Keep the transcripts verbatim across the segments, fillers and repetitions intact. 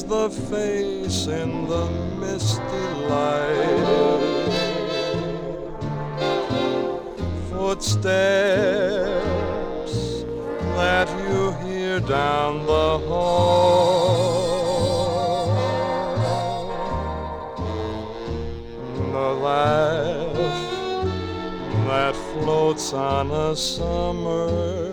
the face in the misty light. Footsteps that you hear down the hall. The laugh that floats on a summer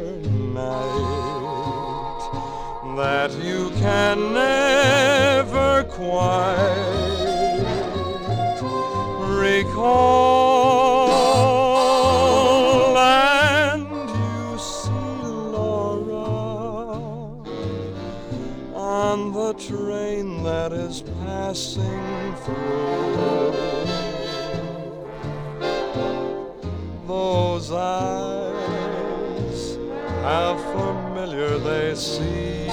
night that you can never quite recall. And you see Laura on the train that is passing through. Those eyes, how familiar they seem.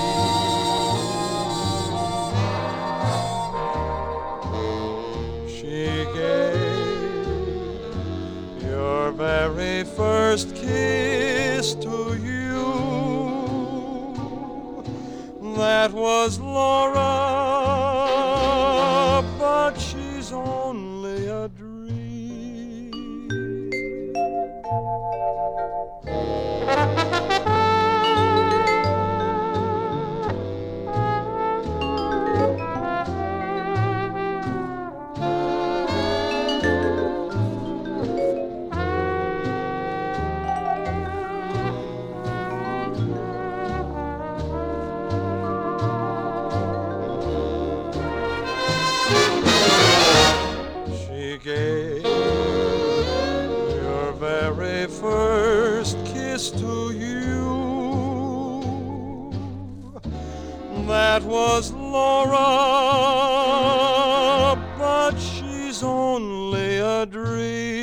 She gave your very first kiss to you. That was Laura, but she's only a dream. She gave your very first kiss to you. That was Laura, but she's only a dream.